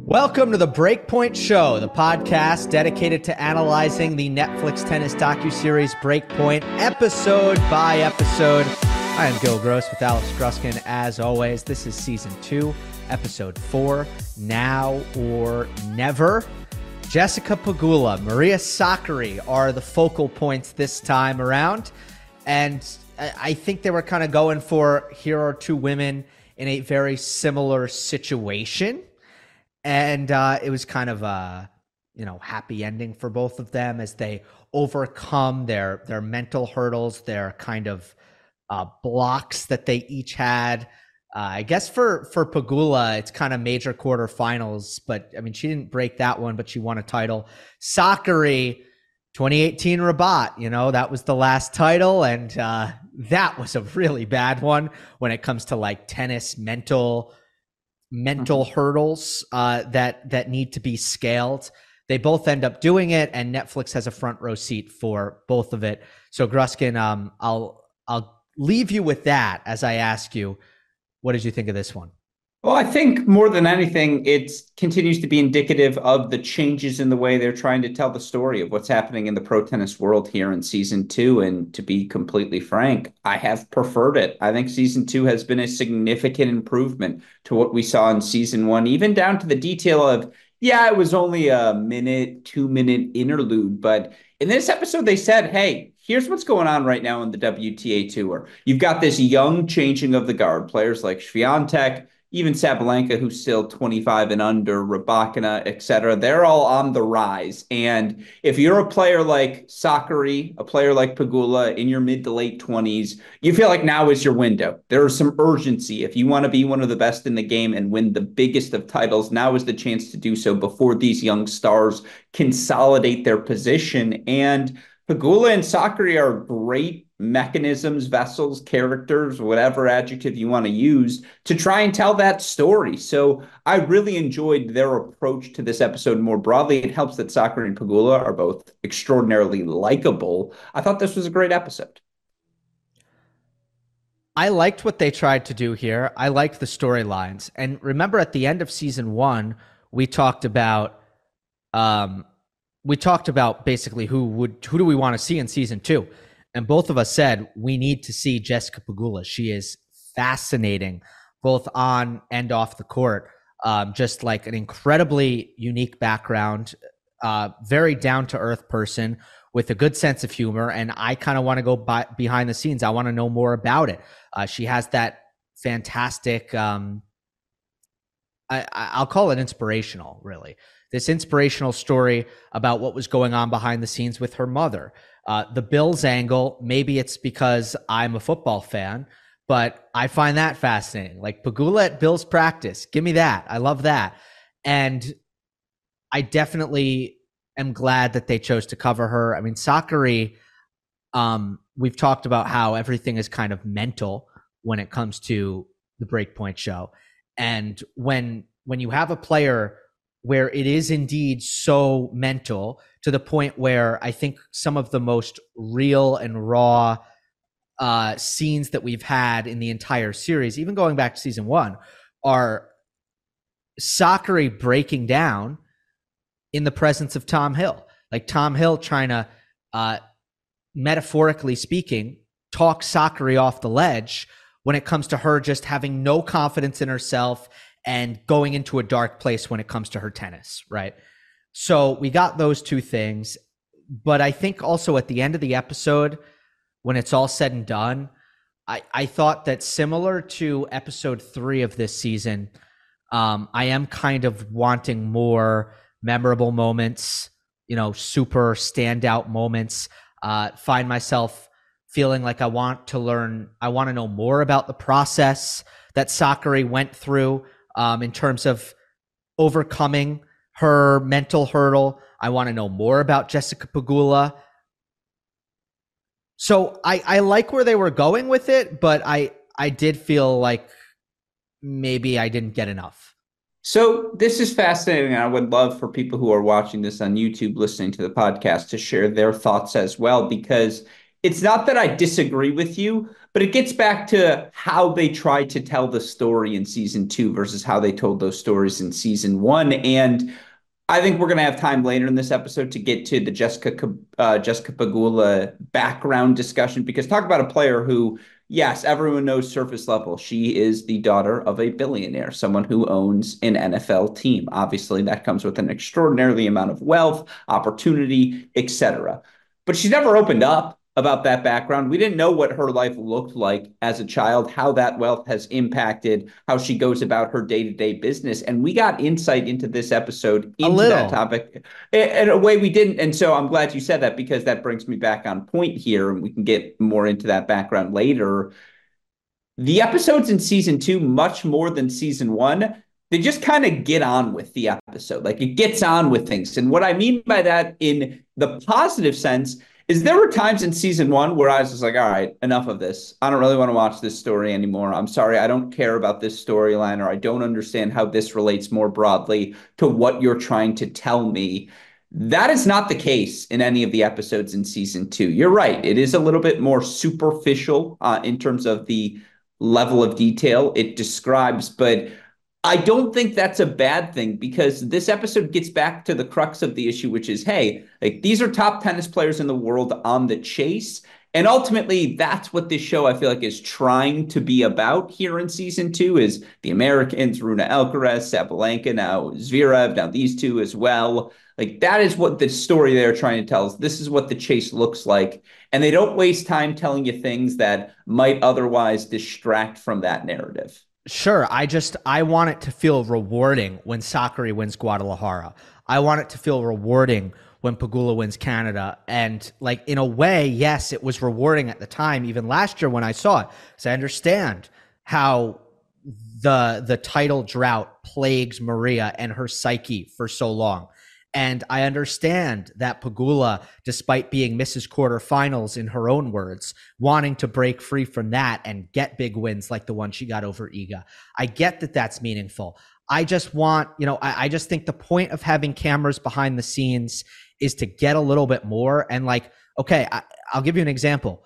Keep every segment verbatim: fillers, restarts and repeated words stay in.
Welcome to the Breakpoint Show, the podcast dedicated to analyzing the Netflix tennis docuseries Breakpoint episode by episode. I am Gil Gross with Alex Gruskin. As always, this is season two, episode four, Now or Never. Jessica Pegula, Maria Sakkari are the focal points this time around. And I think they were kind of going for, here are two women in a very similar situation. And uh, it was kind of a, you know, happy ending for both of them as they overcome their their mental hurdles, their kind of uh, blocks that they each had. Uh, I guess for for Pegula, it's kind of major quarterfinals, but I mean, she didn't break that one, but she won a title. Sakkari, twenty eighteen Rabat, you know, that was the last title, and uh, that was a really bad one when it comes to like tennis mental. mental hurdles uh, that that need to be scaled. They both end up doing it, and Netflix has a front row seat for both of it. So Gruskin, um, I'll I'll leave you with that as I ask you, what did you think of this one? Well, I think more than anything, it continues to be indicative of the changes in the way they're trying to tell the story of what's happening in the pro tennis world here in season two. And to be completely frank, I have preferred it. I think season two has been a significant improvement to what we saw in season one, even down to the detail of, yeah, it was only a minute, two minute interlude. But in this episode, they said, hey, here's what's going on right now in the W T A Tour. You've got this young changing of the guard, players like Swiatek, even Sabalenka, who's still twenty-five and under, Rybakina, et cetera. They're all on the rise. And if you're a player like Sakkari, a player like Pegula in your mid to late twenties, you feel like now is your window. There is some urgency. If you want to be one of the best in the game and win the biggest of titles, now is the chance to do so before these young stars consolidate their position. And Pegula and Sakkari are great mechanisms, vessels, characters, whatever adjective you want to use to try and tell that story. So I really enjoyed their approach to this episode more broadly. It helps that Sakkari and Pegula are both extraordinarily likable. I thought this was a great episode. I liked what they tried to do here. I liked the storylines. And remember at the end of season one, we talked about um, we talked about basically who would who do we want to see in season two. And both of us said we need to see Jessica Pegula. She is fascinating, both on and off the court. Um, just like an incredibly unique background, uh, very down-to-earth person with a good sense of humor. And I kind of want to go by, behind the scenes. I want to know more about it. Uh, she has that fantastic, um, I, I'll call it inspirational, really. This inspirational story about what was going on behind the scenes with her mother. Uh, the Bills angle, maybe it's because I'm a football fan, but I find that fascinating. Like Pegula at Bills practice, give me that. I love that. And I definitely am glad that they chose to cover her. I mean, Sakkari, um, we've talked about how everything is kind of mental when it comes to the Breakpoint Show. And when when you have a player where it is indeed so mental to the point where I think some of the most real and raw uh, scenes that we've had in the entire series, even going back to season one, are Sakkari breaking down in the presence of Tom Hill. Like Tom Hill trying to, uh, metaphorically speaking, talk Sakkari off the ledge when it comes to her just having no confidence in herself and going into a dark place when it comes to her tennis, right? So we got those two things. But I think also at the end of the episode, when it's all said and done, I, I thought that similar to episode three of this season, um, I am kind of wanting more memorable moments, you know, super standout moments. Uh, find myself feeling like I want to learn, I want to know more about the process that Sakkari went through um, in terms of overcoming her mental hurdle. I want to know more about Jessica Pegula. So I, I like where they were going with it, but I, I did feel like maybe I didn't get enough. So this is fascinating. I would love for people who are watching this on YouTube, listening to the podcast, to share their thoughts as well, because it's not that I disagree with you, but it gets back to how they tried to tell the story in season two versus how they told those stories in season one. And I think we're going to have time later in this episode to get to the Jessica uh, Jessica Pegula background discussion, because talk about a player who, yes, everyone knows surface level. She is the daughter of a billionaire, someone who owns an N F L team. Obviously, that comes with an extraordinary amount of wealth, opportunity, et cetera. But she's never opened up about that background. We didn't know what her life looked like as a child, how that wealth has impacted how she goes about her day-to-day business. And we got insight into this episode into that topic in a way we didn't. And so I'm glad you said that, because that brings me back on point here, and we can get more into that background later. The episodes in season two, much more than season one, they just kind of get on with the episode. Like, it gets on with things. And what I mean by that in the positive sense is there were times in season one where I was just like, all right, enough of this. I don't really want to watch this story anymore. I'm sorry, I don't care about this storyline, or I don't understand how this relates more broadly to what you're trying to tell me. That is not the case in any of the episodes in season two. You're right. It is a little bit more superficial uh, in terms of the level of detail it describes, but I don't think that's a bad thing, because this episode gets back to the crux of the issue, which is, hey, like, these are top tennis players in the world on the chase. And ultimately, that's what this show, I feel like, is trying to be about here in season two, is the Americans, Runa Alcaraz, Sabalenka, now Zverev, now these two as well. Like, that is what the story they're trying to tell us. This is what the chase looks like. And they don't waste time telling you things that might otherwise distract from that narrative. Sure. I just, I want it to feel rewarding when Sakkari wins Guadalajara. I want it to feel rewarding when Pegula wins Canada. And like, in a way, yes, it was rewarding at the time, even last year when I saw it, because I understand how the, the title drought plagues Maria and her psyche for so long. And I understand that Pegula, despite being Missus Quarterfinals in her own words, wanting to break free from that and get big wins like the one she got over Iga. I get that that's meaningful. I just want, you know, I, I just think the point of having cameras behind the scenes is to get a little bit more. And like, okay, I, I'll give you an example.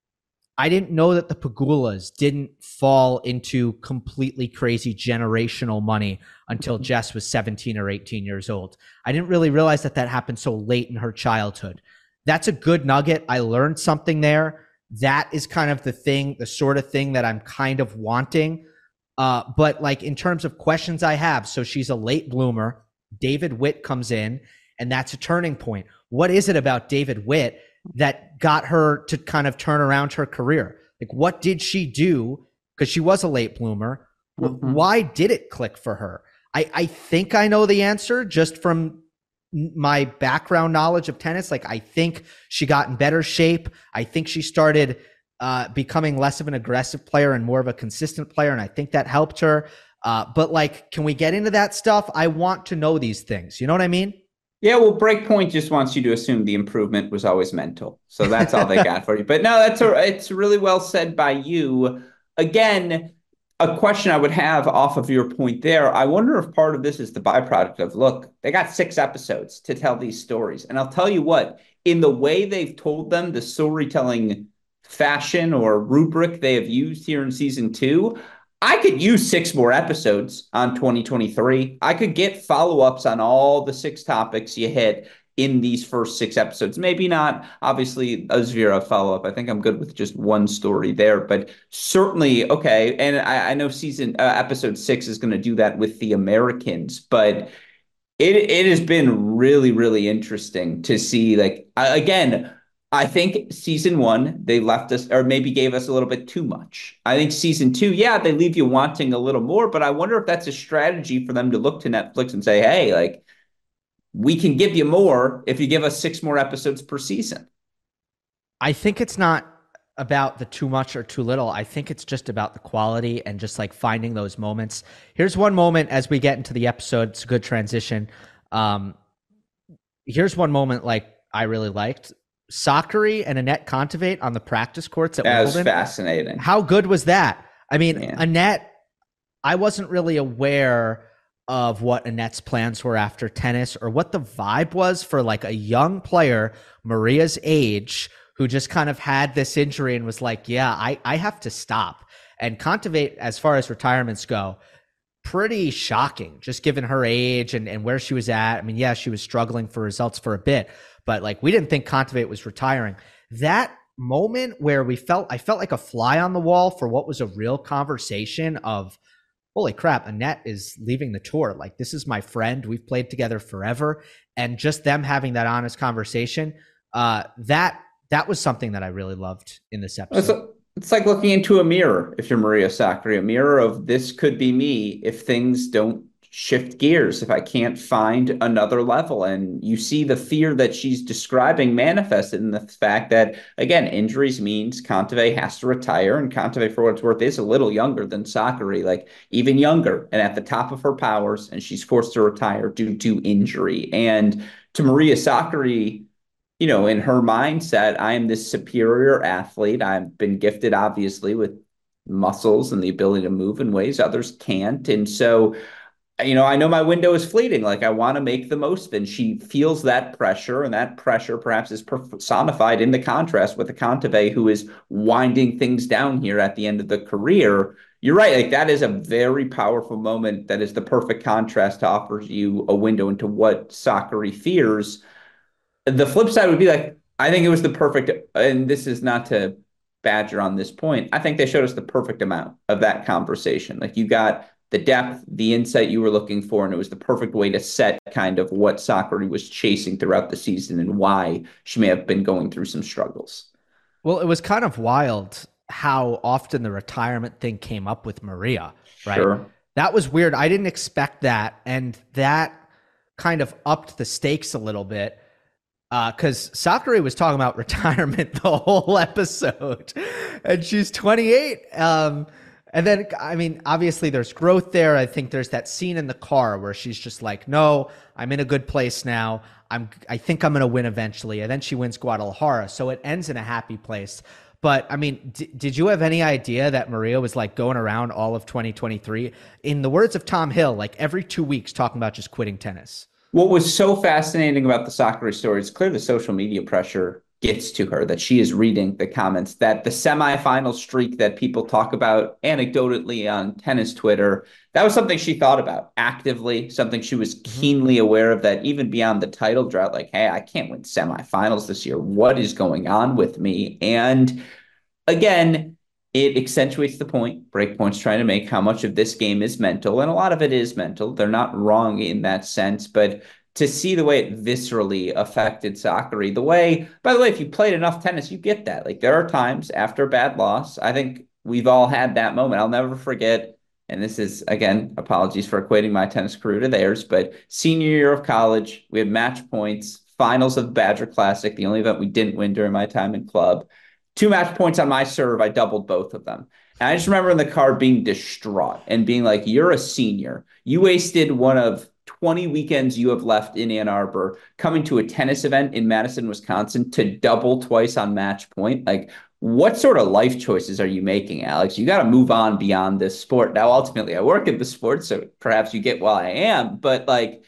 I didn't know that the Pegulas didn't fall into completely crazy generational money until Jess was seventeen or eighteen years old. I didn't really realize that that happened so late in her childhood. That's a good nugget. I learned something there. That is kind of the thing, the sort of thing that I'm kind of wanting. Uh, but like, in terms of questions I have, so she's a late bloomer. David Witt comes in, and that's a turning point. What is it about David Witt that got her to kind of turn around her career? Like, what did she do? Because she was a late bloomer. Mm-hmm. Why did it click for her? I, I think I know the answer just from my background knowledge of tennis. Like, I think she got in better shape. I think she started uh, becoming less of an aggressive player and more of a consistent player. And I think that helped her. Uh, but like, can we get into that stuff? I want to know these things. You know what I mean? Yeah, well, Breakpoint just wants you to assume the improvement was always mental. So that's all they got for you. But no, that's a, it's really well said by you. Again, a question I would have off of your point there, I wonder if part of this is the byproduct of, look, they got six episodes to tell these stories. And I'll tell you what, in the way they've told them, the storytelling fashion or rubric they have used here in season two, I could use six more episodes on twenty twenty-three. I could get follow-ups on all the six topics you hit in these first six episodes. Maybe not, obviously, a Zverev follow-up. I think I'm good with just one story there, but certainly, okay. And I, I know season uh, episode six is going to do that with the Americans, but it it has been really, really interesting to see, like, again, I think season one, they left us, or maybe gave us a little bit too much. I think season two, yeah, they leave you wanting a little more, but I wonder if that's a strategy for them to look to Netflix and say, hey, like, we can give you more if you give us six more episodes per season. I think it's not about the too much or too little. I think it's just about the quality and just like finding those moments. Here's one moment as we get into the episode. It's a good transition. Um, here's one moment like I really liked. Sakkari and Anett Kontaveit on the practice courts at that Wimbledon. That was fascinating. How good was that? I mean, Man. Anett, I wasn't really aware of what Anett's plans were after tennis or what the vibe was for like a young player, Maria's age, who just kind of had this injury and was like, yeah, I, I have to stop. And Kontaveit, as far as retirements go, pretty shocking, just given her age and, and where she was at. I mean, yeah, she was struggling for results for a bit, but like we didn't think Kontaveit was retiring. That moment where we felt, I felt like a fly on the wall for what was a real conversation of, holy crap, Annette is leaving the tour. Like, this is my friend. We've played together forever. And just them having that honest conversation, uh, that that was something that I really loved in this episode. It's like looking into a mirror if you're Maria Sakkari, a mirror of this could be me if things don't shift gears, if I can't find another level. And you see the fear that she's describing manifested in the fact that, again, injuries means Kontaveit has to retire. And Kontaveit, for what it's worth, is a little younger than Sakkari, like even younger and at the top of her powers. And she's forced to retire due to injury. And to Maria Sakkari, you know, in her mindset, I am this superior athlete. I've been gifted, obviously, with muscles and the ability to move in ways others can't. And so, you know, I know my window is fleeting. Like, I want to make the most of it. And she feels that pressure, and that pressure perhaps is personified in the contrast with the Kontaveit, who is winding things down here at the end of the career. You're right. Like, that is a very powerful moment. That is the perfect contrast to offer you a window into what Sakkari fears. The flip side would be like, I think it was the perfect, and this is not to badger on this point, I think they showed us the perfect amount of that conversation. Like, you got the depth, the insight you were looking for, and it was the perfect way to set kind of what Sakkari was chasing throughout the season and why she may have been going through some struggles. Well, it was kind of wild how often the retirement thing came up with Maria, right? Sure. That was weird. I didn't expect that, and that kind of upped the stakes a little bit. Because uh, Sakkari was talking about retirement the whole episode, and she's twenty-eight. Um, and then, I mean, obviously there's growth there. I think there's that scene in the car where she's just like, no, I'm in a good place now. I'm, I think I'm going to win eventually. And then she wins Guadalajara. So it ends in a happy place. But I mean, d- did you have any idea that Maria was like going around all of twenty twenty-three, in the words of Tom Hill, like every two weeks talking about just quitting tennis? What was so fascinating about the Sakkari story is clear the social media pressure gets to her, that she is reading the comments, that the semifinal streak that people talk about anecdotally on tennis Twitter, that was something she thought about actively, something she was keenly aware of, that even beyond the title drought, like, hey, I can't win semifinals this year. What is going on with me? And again, it accentuates the point Breakpoint's trying to make, how much of this game is mental. And a lot of it is mental. They're not wrong in that sense. But to see the way it viscerally affected Sakkari, the way, by the way, if you played enough tennis, you get that. Like, there are times after a bad loss, I think we've all had that moment. I'll never forget, and this is, again, apologies for equating my tennis career to theirs, but senior year of college, we had match points, finals of the Badger Classic, the only event we didn't win during my time in club. Two match points on my serve, I doubled both of them. And I just remember in the car being distraught and being like, you're a senior. You wasted one of twenty weekends you have left in Ann Arbor coming to a tennis event in Madison, Wisconsin to double twice on match point. Like, what sort of life choices are you making, Alex? You got to move on beyond this sport. Now, ultimately, I work in the sport, so perhaps you get while I am, but like,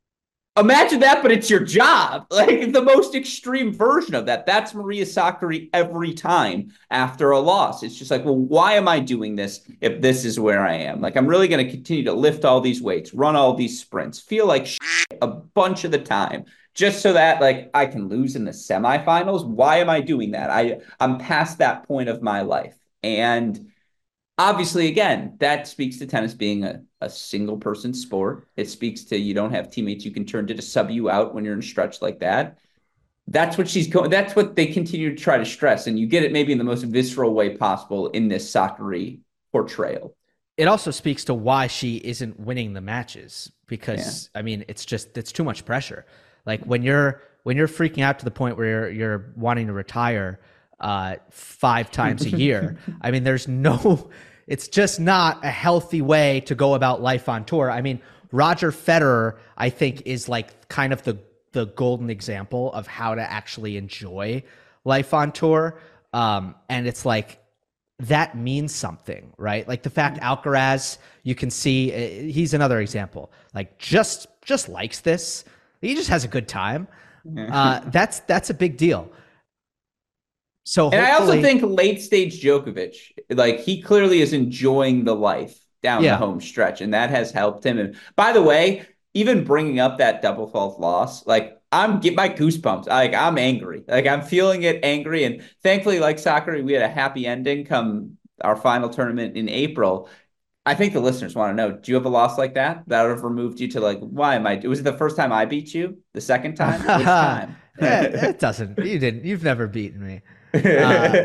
imagine that, but it's your job. Like, the most extreme version of that. That's Maria Sakkari every time after a loss. It's just like, well, why am I doing this if this is where I am? Like, I'm really going to continue to lift all these weights, run all these sprints, feel like shit a bunch of the time, just so that, like, I can lose in the semifinals. Why am I doing that? I, I'm past that point of my life. And obviously, again, that speaks to tennis being a, a single person sport. It speaks to, you don't have teammates you can turn to to sub you out when you're in a stretch like that. That's what she's going. That's what they continue to try to stress. And you get it maybe in the most visceral way possible in this Sakkari portrayal. It also speaks to why she isn't winning the matches, because yeah. I mean, it's just, it's too much pressure. Like, when you're, when you're freaking out to the point where you're, you're wanting to retire uh, five times a year, I mean, there's no, it's just not a healthy way to go about life on tour. I mean, Roger Federer, I think, is like kind of the, the golden example of how to actually enjoy life on tour. Um, and it's like, that means something, right? Like, the fact Alcaraz, you can see, he's another example, like just, just likes this. He just has a good time. Uh, that's, that's a big deal. So And I also hopefully, think late stage Djokovic, like he clearly is enjoying the life down the yeah. home stretch, and that has helped him. And by the way, even bringing up that double fault loss, like I'm get my goosebumps. Like I'm angry, like I'm feeling it angry. And thankfully, like soccer, we had a happy ending come our final tournament in April. I think the listeners want to know: do you have a loss like that that would have removed you to like, why am I? Was it the first time I beat you? The second time? Which Yeah, time? it doesn't. You didn't. You've never beaten me. Uh,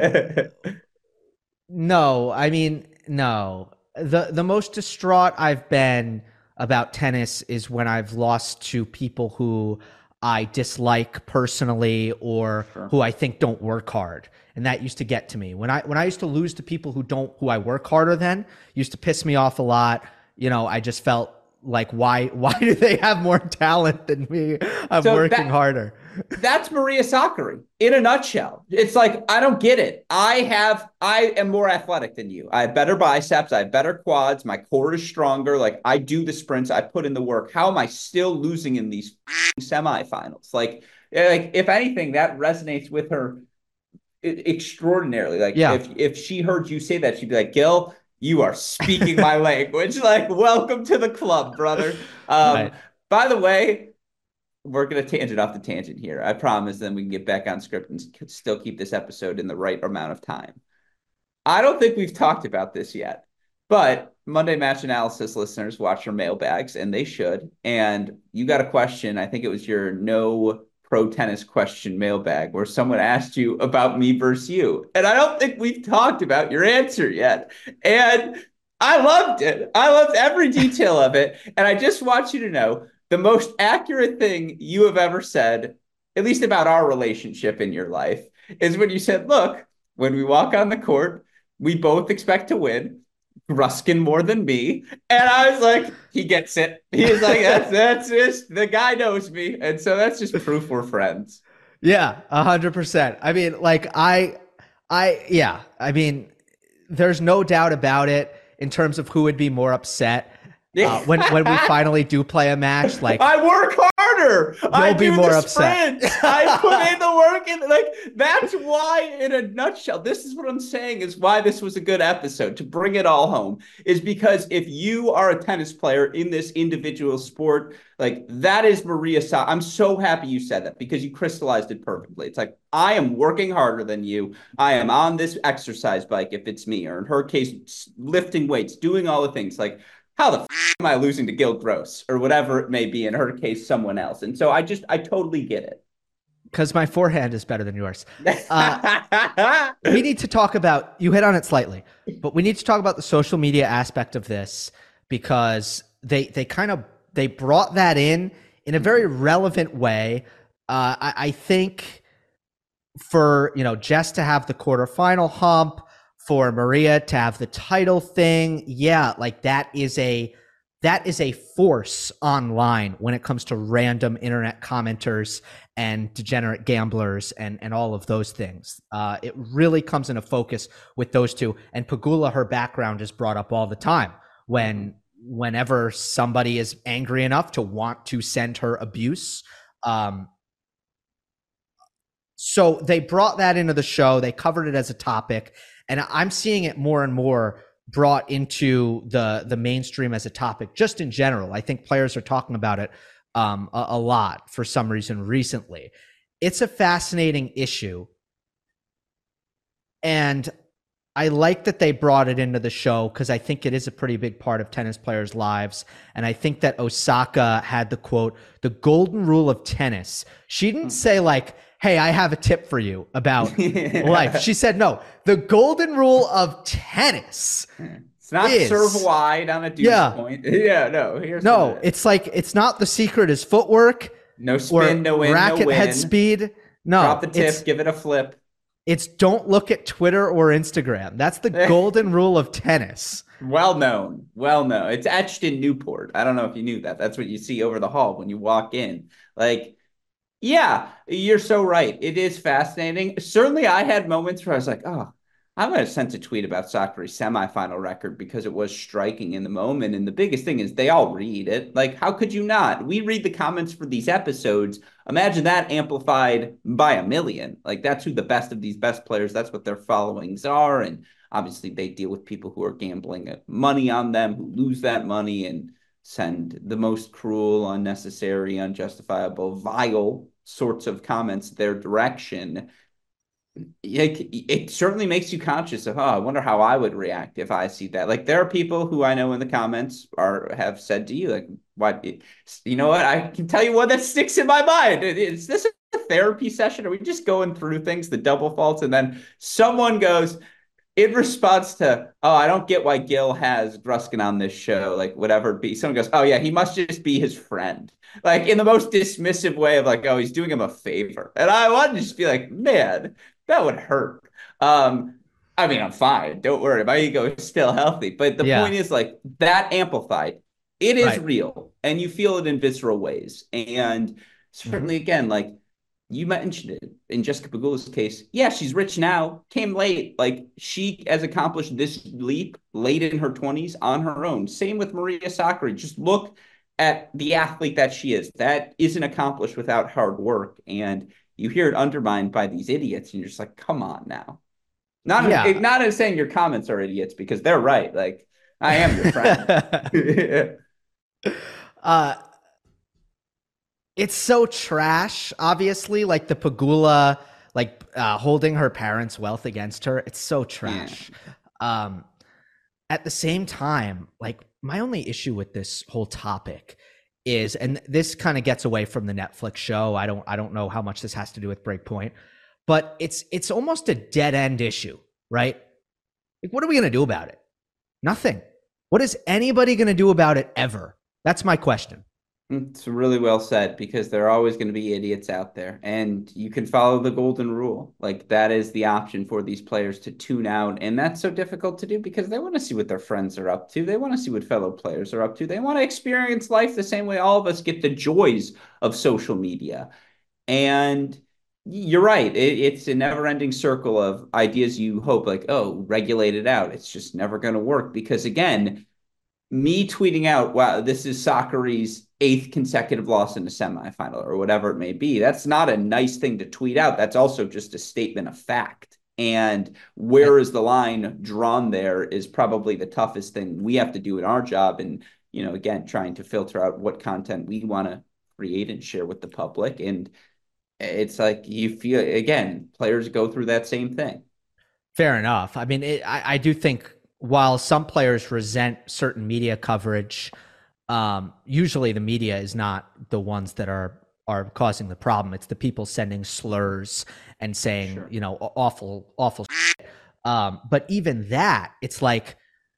no, I mean, no. The the most distraught I've been about tennis is when I've lost to people who I dislike personally or Sure. who I think don't work hard. And that used to get to me. When I when I used to lose to people who don't who I work harder than, used to piss me off a lot. You know, I just felt like why why do they have more talent than me? I'm So working that harder. that's Maria Sakkari in a nutshell. It's like I don't get it. I have I am more athletic than you. I have better biceps, I have better quads, my core is stronger. Like I do the sprints, I put in the work. How am I still losing in these semifinals? Like like if anything that resonates with her extraordinarily. Like Yeah. if if she heard you say that, she'd be like, Gil, you are speaking my language. Like, welcome to the club, brother. Um, Right. by the way, we're gonna tangent off the tangent here. I promise. Then we can get back on script and still keep this episode in the right amount of time. I don't think we've talked about this yet, but Monday Match Analysis listeners watch your mailbags, and they should. And you got a question. I think it was your no pro tennis question mailbag where someone asked you about me versus you. And I don't think we've talked about your answer yet. And I loved it. I loved every detail of it. And I just want you to know the most accurate thing you have ever said, at least about our relationship in your life, is when you said, look, when we walk on the court, we both expect to win. Ruskin more than me. And I was like, he gets it. He's like, that's that's just the guy knows me. And so that's just proof we're friends. Yeah, a hundred percent. I mean, like I, I, yeah. I mean, there's no doubt about it in terms of who would be more upset uh, when when we finally do play a match. Like I work harder. I you'll be do more the upset. sprints. I put in the work. And like that's why, in a nutshell, this is what I'm saying is why this was a good episode to bring it all home. Is because if you are a tennis player in this individual sport, like that is Maria Sa. I'm so happy you said that because you crystallized it perfectly. It's like I am working harder than you. I am on this exercise bike if it's me, or in her case, lifting weights, doing all the things like how the f- am I losing to Gil Gross or whatever it may be, in her case, someone else. And so I just, I totally get it. Because my forehand is better than yours. Uh, we need to talk about, you hit on it slightly, but we need to talk about the social media aspect of this because they they kind of, they brought that in in a very relevant way. Uh, I, I think for, you know, Jess to have the quarterfinal hump, for Maria to have the title thing, yeah, like that is a, that is a force online when it comes to random internet commenters and degenerate gamblers and, and all of those things. Uh, it really comes into focus with those two. And Pegula, her background is brought up all the time when whenever somebody is angry enough to want to send her abuse. Um, so they brought that into the show. They covered it as a topic. And I'm seeing it more and more brought into the the mainstream as a topic, just in general. I think players are talking about it um, a, a lot for some reason recently. It's a fascinating issue. And I like that they brought it into the show because I think it is a pretty big part of tennis players' lives. And I think that Osaka had the quote, the golden rule of tennis. She didn't say like, hey, I have a tip for you about Yeah. life. She said, no, the golden rule of tennis. It's not is, serve wide on a deuce yeah, point. Yeah, no. Here's no, it's like, it's not the secret is footwork. No spin, no win, racket no win. head speed. No, drop the tip, give it a flip. It's don't look at Twitter or Instagram. That's the golden rule of tennis. Well known. Well known. It's etched in Newport. I don't know if you knew that. That's what you see over the hall when you walk in. Like, yeah, you're so right. It is fascinating. Certainly, I had moments where I was like, oh, I might have sent a tweet about Sakari's semifinal record because it was striking in the moment. And the biggest thing is they all read it. Like, how could you not? We read the comments for these episodes. Imagine that amplified by a million. Like, that's who the best of these best players, that's what their followings are. And obviously, they deal with people who are gambling money on them, who lose that money and send the most cruel, unnecessary, unjustifiable, vile sorts of comments their direction. It, it certainly makes you conscious of, oh, I wonder how I would react if I see that. Like there are people who I know in the comments are have said to you, like, what, you know what? I can tell you one that sticks in my mind. Is this a therapy session? Are we just going through things, the double faults? And then someone goes, in response to, oh, I don't get why Gil has Gruskin on this show, like whatever it be. Someone goes, oh yeah, he must just be his friend. Like in the most dismissive way of like, oh, he's doing him a favor. And I want to just be like, man, that would hurt. Um, I mean, I'm fine. Don't worry. My ego is still healthy. But the Yeah. point is like that amplified. It is Right. real and you feel it in visceral ways. And Hmm. certainly again, like you mentioned it in Jessica Pegula's case. Yeah, she's rich now, came late. Like she has accomplished this leap late in her twenties on her own. Same with Maria Sakkari. Just look at the athlete that she is. That isn't accomplished without hard work. And you hear it undermined by these idiots, and you're just like, come on now. Not Yeah. not as saying your comments are idiots because they're right. Like I am your friend. uh, it's so trash, obviously, like the Pagula, like uh, holding her parents' wealth against her. It's so Yeah. trash. Um, at the same time, like my only issue with this whole topic is, and this kind of gets away from the Netflix show. I don't, I don't know how much this has to do with Breakpoint, but it's, it's almost a dead end issue, right? Like, what are we going to do about it? Nothing. What is anybody going to do about it ever? That's my question. It's really well said because there are always going to be idiots out there, and you can follow the golden rule. Like that is the option for these players to tune out, and that's so difficult to do because they want to see what their friends are up to. They want to see what fellow players are up to. They want to experience life the same way all of us get the joys of social media. And you're right. It, it's a never-ending circle of ideas you hope like, oh, regulate it out. It's just never going to work because again, me tweeting out, wow, this is Sakari's eighth consecutive loss in the semifinal or whatever it may be. That's not a nice thing to tweet out. That's also just a statement of fact. And where is the line drawn there is probably the toughest thing we have to do in our job. And, you know, again, trying to filter out what content we want to create and share with the public. And it's like you feel, again, players go through that same thing. Fair enough. I mean, it, I, I do think while some players resent certain media coverage, um, usually the media is not the ones that are are causing the problem. It's the people sending slurs and saying, Sure. you know, awful, awful shit. Um, but even that, it's like,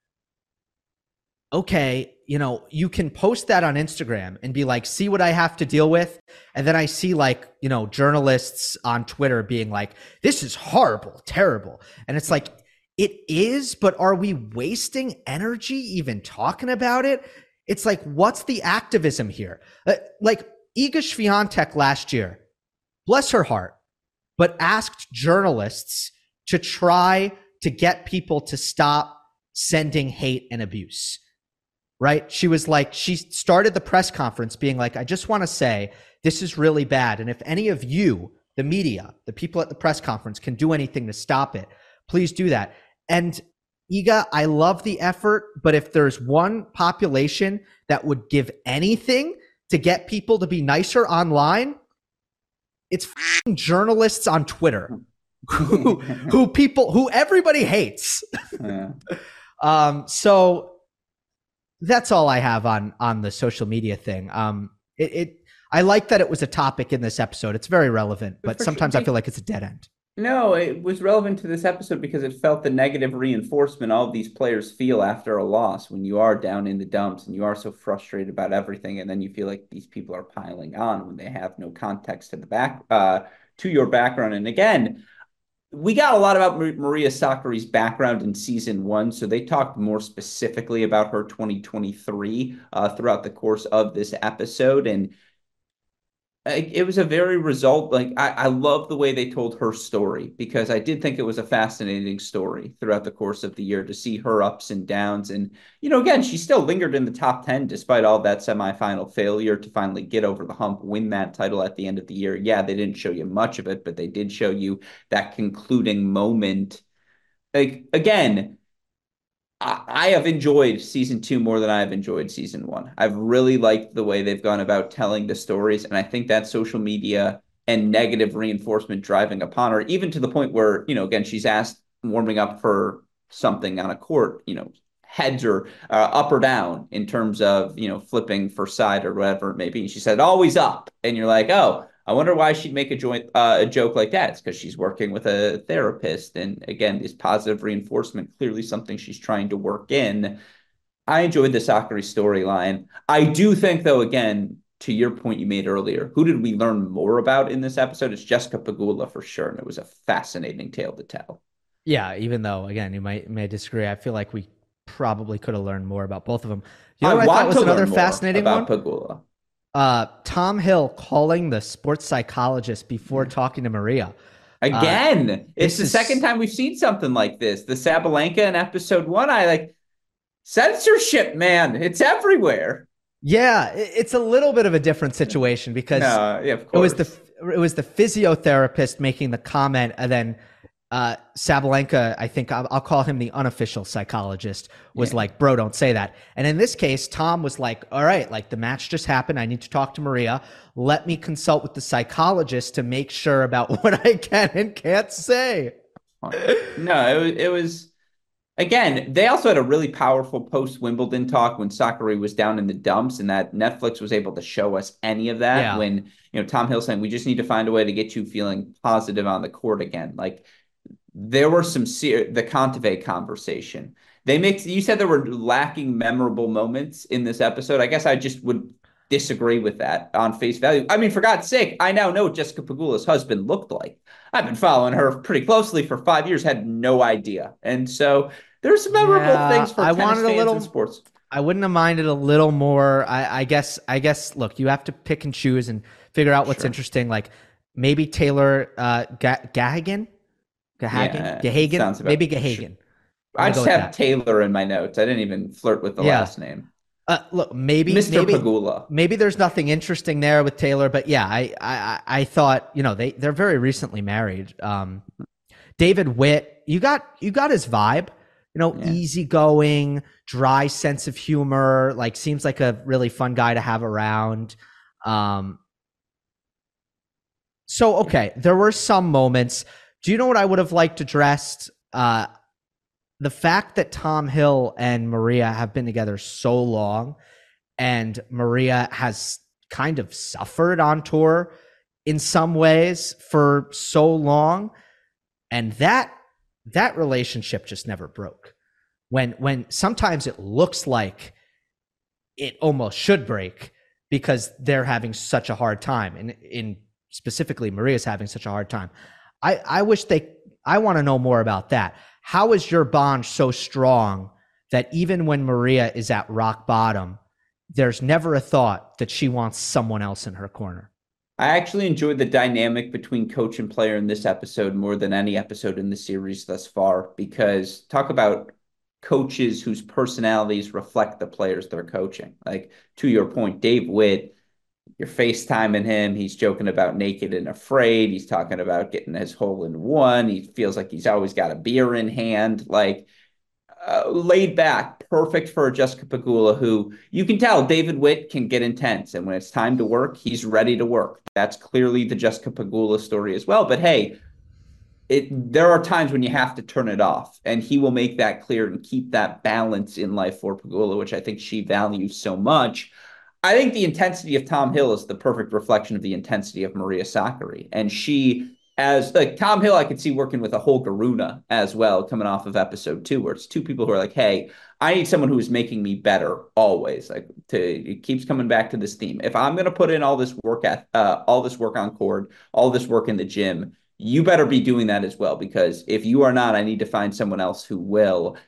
okay, you know, you can post that on Instagram and be like, see what I have to deal with. And then I see like, you know, journalists on Twitter being like, this is horrible, terrible. And it's like, it is, but are we wasting energy even talking about it? It's like, what's the activism here? Uh, like Iga Swiatek last year, bless her heart, but asked journalists to try to get people to stop sending hate and abuse. Right? She was like, she started the press conference being like, I just want to say this is really bad. And if any of you, the media, the people at the press conference can do anything to stop it, please do that. And Iga, I love the effort, but if there's one population that would give anything to get people to be nicer online, it's journalists on Twitter who, who people, who everybody hates. Yeah. um, so that's all I have on on the social media thing. Um, it, it I like that it was a topic in this episode. It's very relevant, but For sometimes sure. I feel like it's a dead end. No, it was relevant to this episode because it felt the negative reinforcement all of these players feel after a loss when you are down in the dumps and you are so frustrated about everything, and then you feel like these people are piling on when they have no context to the back uh, to your background. And again, we got a lot about Maria Sakkari's background in season one, so they talked more specifically about her twenty twenty-three uh, throughout the course of this episode. And it was a very result. Like I, I love the way they told her story because I did think it was a fascinating story throughout the course of the year to see her ups and downs. And, you know, again, she still lingered in the top ten despite all that semifinal failure to finally get over the hump, win that title at the end of the year. Yeah, they didn't show you much of it, but they did show you that concluding moment. Like, again, I have enjoyed season two more than I've enjoyed season one. I've really liked the way they've gone about telling the stories, and I think that social media and negative reinforcement driving upon her, even to the point where, you know, again, she's asked warming up for something on a court, you know, heads or uh, up or down in terms of, you know, flipping for side or whatever it may be. And she said, always up. And you're like, oh, I wonder why she'd make a joint uh, a joke like that. It's because she's working with a therapist, and again, this positive reinforcement clearly something she's trying to work in. I enjoyed the Sakari storyline. I do think, though, again, to your point you made earlier, who did we learn more about in this episode? It's Jessica Pegula for sure, and it was a fascinating tale to tell. Yeah, even though again you might may disagree, I feel like we probably could have learned more about both of them. You I know what I thought want was to another learn more fascinating about one? Pegula. Uh, Tom Hill calling the sports psychologist before talking to Maria. Uh, Again, it's this the second is time we've seen something like this. The Sabalenka in episode one, I like censorship, man. It's everywhere. yeah, it's a little bit of a different situation because No, yeah, of it was course. the it was the physiotherapist making the comment, and then uh, Sabalenka, I think I'll, I'll call him the unofficial psychologist, was Yeah. like, "Bro, don't say that." And in this case, Tom was like, "All right, like the match just happened. I need to talk to Maria. Let me consult with the psychologist to make sure about what I can and can't say." No, it was, it was again, they also had a really powerful post Wimbledon talk when Sakari was down in the dumps, and that Netflix was able to show us any of that Yeah, when, you know, Tom Hill saying, we just need to find a way to get you feeling positive on the court again. Like there were some ser- the Conteve conversation. They mixed, you said there were lacking memorable moments in this episode. I guess I just would disagree with that on face value. I mean, for God's sake, I now know what Jessica Pegula's husband looked like. I've been following her pretty closely for five years, had no idea. And so there's some memorable yeah. things for I tennis wanted a fans and little. sports. I wouldn't have minded a little more. I, I guess. I guess. Look, you have to pick and choose and figure out what's Sure. interesting. Like maybe Taylor uh, Ga- Gahagan, Gahagan, Yeah, it Gahagan, sounds about maybe sure. Gahagan. I'm I gonna go just with have that. Taylor in my notes. I didn't even flirt with the Yeah. last name. Uh, look, maybe, mister maybe, Pegula. maybe there's nothing interesting there with Taylor, but yeah, I, I, I I thought you know they they're very recently married. Um, David Witt, you got you got his vibe. You know, Yeah. easygoing, dry sense of humor. Like, seems like a really fun guy to have around. Um, so Yeah. okay, there were some moments. Do you know what I would have liked addressed? Uh, the fact that Tom Hill and Maria have been together so long, and Maria has kind of suffered on tour in some ways for so long, and that that relationship just never broke. When when sometimes it looks like it almost should break because they're having such a hard time, and in specifically Maria's having such a hard time. I I wish they. I want to know more about that. How is your bond so strong that even when Maria is at rock bottom, there's never a thought that she wants someone else in her corner? I actually enjoyed the dynamic between coach and player in this episode more than any episode in the series thus far, because talk about coaches whose personalities reflect the players they're coaching. Like to your point, Dave Witt, you're FaceTiming him. He's joking about naked and afraid. He's talking about getting his hole in one. He feels like he's always got a beer in hand. Like uh, laid back, perfect for Jessica Pegula, who you can tell David Witt can get intense. And when it's time to work, he's ready to work. That's clearly the Jessica Pegula story as well. But hey, it there are times when you have to turn it off, and he will make that clear and keep that balance in life for Pegula, which I think she values so much. I think the intensity of Tom Hill is the perfect reflection of the intensity of Maria Sakkari. And she, as like Tom Hill, I could see working with a Holger Rune as well, coming off of episode two, where it's two people who are like, hey, I need someone who is making me better always. Like to it keeps coming back to this theme. If I'm gonna put in all this work at uh, all this work on court, all this work in the gym, you better be doing that as well. Because if you are not, I need to find someone else who will.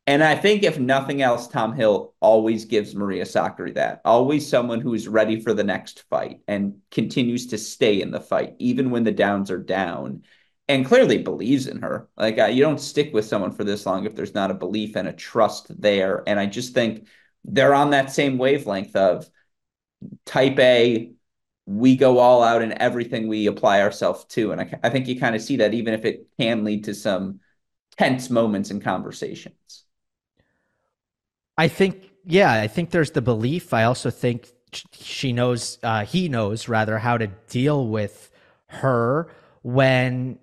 And I think if nothing else, Tom Hill always gives Maria Sakkari that. Always someone who is ready for the next fight and continues to stay in the fight, even when the downs are down, and clearly believes in her. Like, uh, you don't stick with someone for this long if there's not a belief and a trust there. And I just think they're on that same wavelength of type A, we go all out in everything we apply ourselves to. And I, I think you kind of see that, even if it can lead to some tense moments in conversations. I think, yeah, I think there's the belief. I also think she knows, uh, he knows rather, how to deal with her when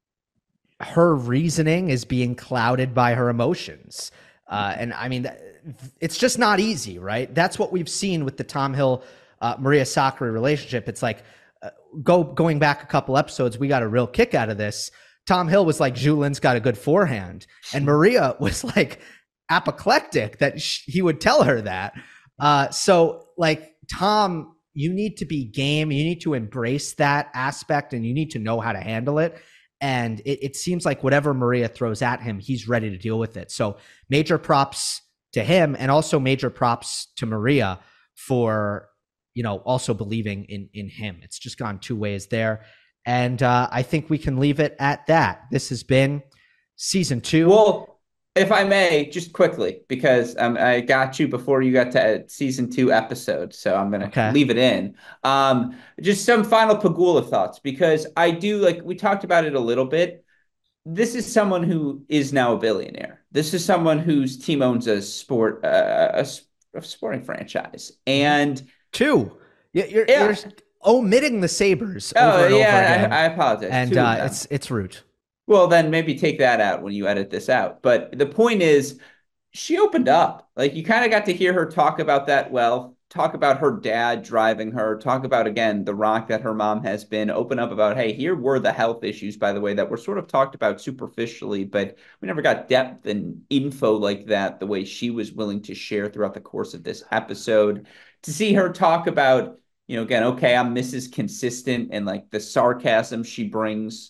her reasoning is being clouded by her emotions. Uh, and I mean, it's just not easy, right? That's what we've seen with the Tom Hill, uh, Maria Sakkari relationship. It's like, uh, go going back a couple episodes, we got a real kick out of this. Tom Hill was like, Julin's got a good forehand. And Maria was like, apoplectic that sh- he would tell her that. Uh, so like, Tom, you need to be game. You need to embrace that aspect and you need to know how to handle it. And it, it seems like whatever Maria throws at him, he's ready to deal with it. So major props to him, and also major props to Maria for, you know, also believing in, in him. It's just gone two ways there. And uh, I think we can leave it at that. This has been season two. Well, if I may, just quickly, because um, I got you before you got to season two episode, so I'm going to okay. leave it in. Um, just some final Pegula thoughts, because I do, like, we talked about it a little bit. This is someone who is now a billionaire. This is someone whose team owns a sport, uh, a, a sporting franchise. And two, you're, yeah. you're omitting the Sabres oh, over and yeah, over again. I, I apologize. And uh, it's, it's rude. Well, then maybe take that out when you edit this out. But the point is, she opened up. Like, you kind of got to hear her talk about that wealth, talk about her dad driving her, talk about, again, the rock that her mom has been, open up about, hey, here were the health issues, by the way, that were sort of talked about superficially, but we never got depth and info like that the way she was willing to share throughout the course of this episode. To see her talk about, you know, again, okay, I'm Missus Consistent, and like the sarcasm she brings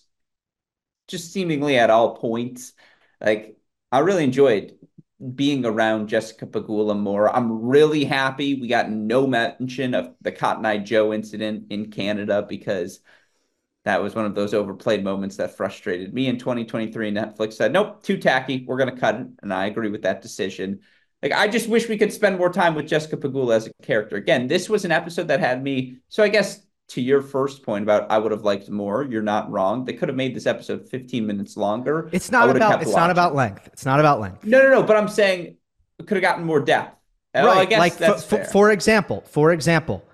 just seemingly at all points. Like, I really enjoyed being around Jessica Pegula more. I'm really happy we got no mention of the Cotton Eye Joe incident in Canada, because that was one of those overplayed moments that frustrated me in twenty twenty-three. Netflix said, nope, too tacky. We're going to cut it. And I agree with that decision. Like, I just wish we could spend more time with Jessica Pegula as a character. Again, this was an episode that had me, so I guess to your first point about I would have liked more, you're not wrong. They could have made this episode fifteen minutes longer. It's not about it's watching. not about length. It's not about length. No, no, no. But I'm saying it could have gotten more depth. Right. Well, I guess like that's for, fair. for example, for example,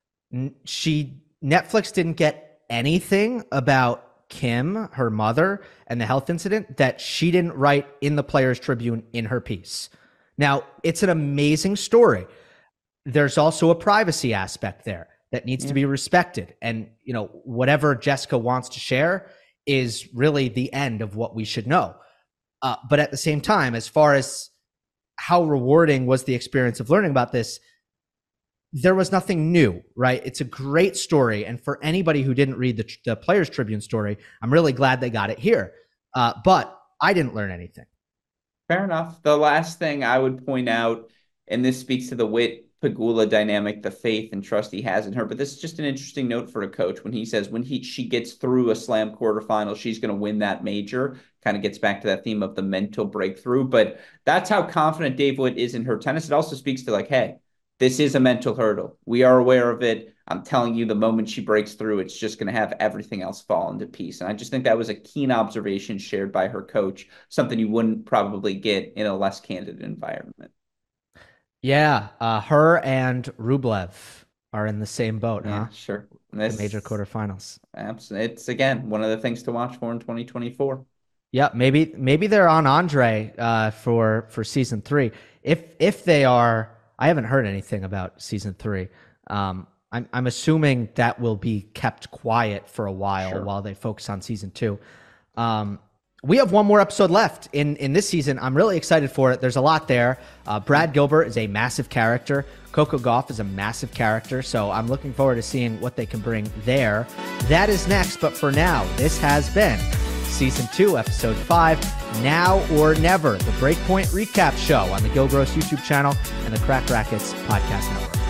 she Netflix didn't get anything about Kim, her mother, and the health incident that she didn't write in the Players Tribune in her piece. Now, it's an amazing story. There's also a privacy aspect there that needs yeah. to be respected. And, you know, whatever Jessica wants to share is really the end of what we should know. Uh, but at the same time, as far as how rewarding was the experience of learning about this, there was nothing new, right? It's a great story. And for anybody who didn't read the, the Players Tribune story, I'm really glad they got it here. Uh, but I didn't learn anything. Fair enough. The last thing I would point out, and this speaks to the Whit Pegula dynamic, the faith and trust he has in her. But this is just an interesting note for a coach when he says when he she gets through a slam quarterfinal, she's going to win that major. Kind of gets back to that theme of the mental breakthrough. But that's how confident Dave Whit is in her tennis. It also speaks to like, hey, this is a mental hurdle. We are aware of it. I'm telling you, the moment she breaks through, it's just going to have everything else fall into piece. And I just think that was a keen observation shared by her coach, something you wouldn't probably get in a less candid environment. Yeah, uh, her and Rublev are in the same boat, yeah, huh? Sure. This, the major quarterfinals. Absolutely. It's, again, one of the things to watch for in twenty twenty-four. Yeah, maybe maybe they're on Andre uh, for for season three. If if they are, I haven't heard anything about season three. Um, I'm I'm assuming that will be kept quiet for a while sure. while they focus on season two. Um, We have one more episode left in, in this season. I'm really excited for it. There's a lot there. Uh, Brad Gilbert is a massive character. Coco Gauff is a massive character. So I'm looking forward to seeing what they can bring there. That is next. But for now, this has been Season two, Episode five, Now or Never, the Breakpoint Recap Show on the Gilgross YouTube channel and the Crack Rackets Podcast Network.